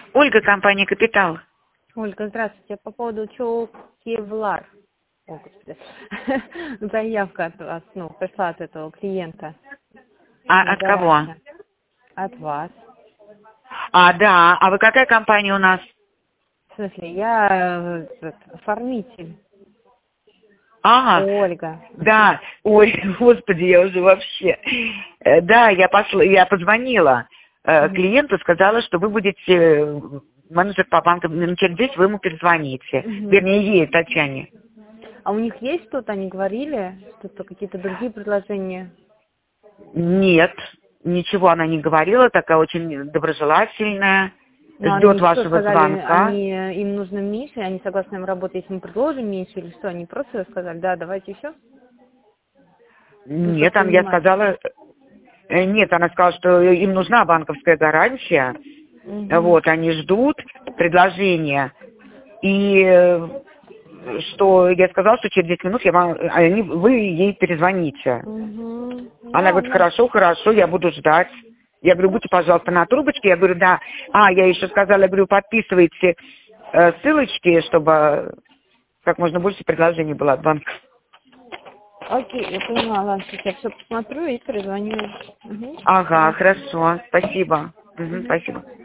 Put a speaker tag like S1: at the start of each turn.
S1: Ольга, компания «Капитал».
S2: Ольга, здравствуйте. По поводу Кевлар. О, господи. Заявка от вас, пришла от этого клиента.
S1: А от кого?
S2: От вас.
S1: Да. А вы какая компания у нас?
S2: В смысле, я оформитель.
S1: Ага.
S2: Ольга.
S1: Да. Ой, господи, я уже вообще. Да, я позвонила клиенту, сказала, что вы будете менеджер по банкам. Через 10 вы ему перезвоните. Вернее, ей, Татьяне.
S2: А у них есть что-то, они говорили? Что-то, какие-то другие предложения?
S1: Нет, ничего она не говорила, такая очень доброжелательная.
S2: Но
S1: Ждет
S2: они что
S1: вашего
S2: сказали?
S1: звонка.
S2: Им нужно меньше, они согласны нам работать, если мы предложим меньше, или что? Они просто сказали, да, давайте еще?
S1: Нет, я сказала... Нет, она сказала, что им нужна банковская гарантия. Вот, они ждут предложения. И что я сказала, что через 10 минут вы ей перезвоните. Она говорит, хорошо, я буду ждать. Я говорю, будьте, пожалуйста, на трубочке. Я говорю, да. Я еще сказала, я говорю, подписывайте ссылочки, чтобы как можно больше предложений было от банка.
S2: Окей, я поняла, ладно, сейчас все посмотрю и перезвоню.
S1: Ага, хорошо, спасибо. Спасибо.